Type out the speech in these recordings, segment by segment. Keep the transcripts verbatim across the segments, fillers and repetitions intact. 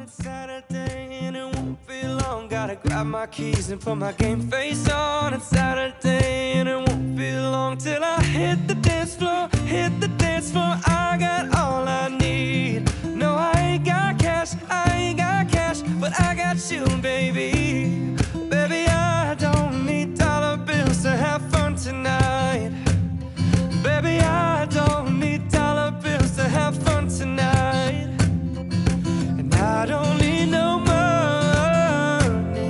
It's Saturday and it won't be long. Gotta grab my keys and put my game face on. It's Saturday and it won't be long till I hit the dance floor, hit the dance floor. I got all I need. No, I ain't got cash, I ain't got cash, but I got you, baby. Baby, I don't need dollar bills to have fun tonight. Baby, I don't need dollar bills to have fun tonight. And I don't need no money,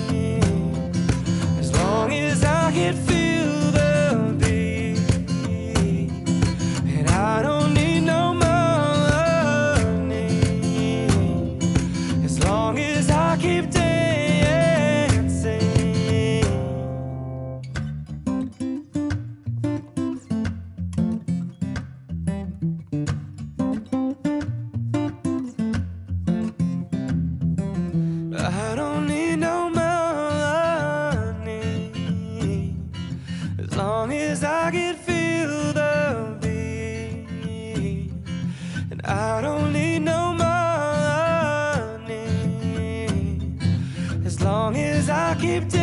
as long as I can feel the beat. And I don't need no money, as long as I keep dancing. I don't need no money, as long as I can feel the beat. And I don't need no money, as long as I keep